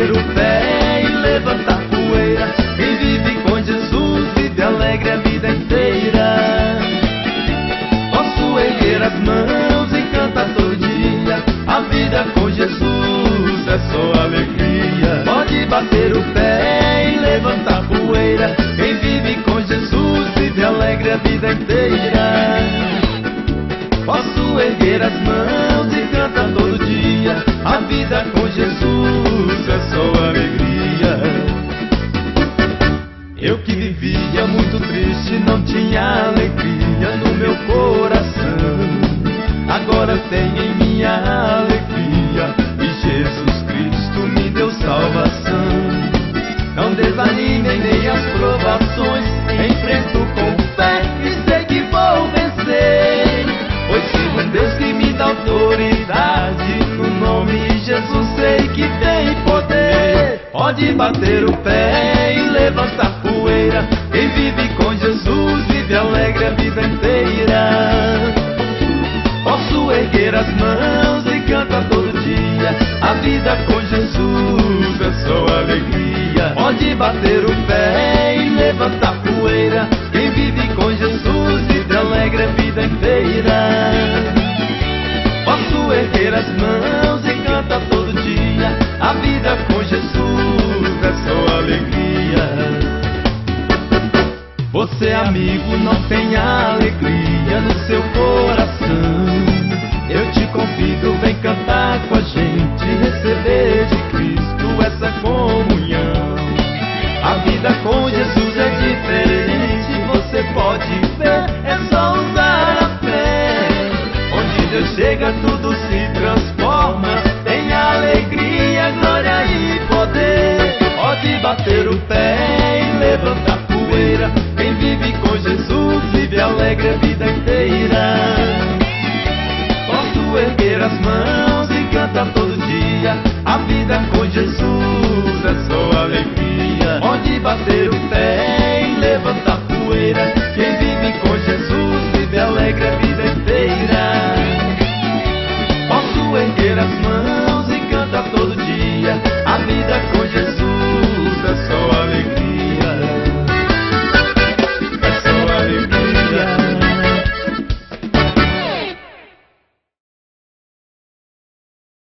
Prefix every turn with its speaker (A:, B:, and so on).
A: bater o pé e levantar poeira. Quem vive com Jesus vive alegre a vida inteira. Posso erguer as mãos e cantar todo dia. A vida com Jesus é só alegria. Pode bater o pé e levantar poeira. Quem vive com Jesus vive alegre a vida inteira. Posso erguer as mãos e cantar todo dia. A vida com Jesus é só alegria. Eu que vivia muito triste, não tinha alegria no meu coração. Agora tenho em minha alegria, e Jesus Cristo me deu salvação. Não desanimem nem as provações, enfrento com fé e sei que vou vencer. Pois sigo um Deus que me dá autoridade, no nome de Jesus sei que tem poder. Pode bater o pé e levantar poeira. Quem vive com Jesus vive alegre a vida inteira. Posso erguer as mãos e cantar todo dia. A vida com Jesus é só alegria. Pode bater o pé e levantar poeira. Quem vive com Jesus vive alegre a vida inteira. Posso erguer as mãos e cantar todo dia. A vida com Jesus é só alegria. Você, amigo, não tem alegria no seu coração. Eu te convido, vem cantar com a gente, receber de Cristo essa comunhão. A vida com Jesus é diferente, você pode ver, é só usar a fé. Onde Deus chega tudo se transforma, tem alegria, glória e poder. Pode bater o pé e levantar poeira. Quem vive com Jesus vive alegre a vida inteira. Posso erguer as mãos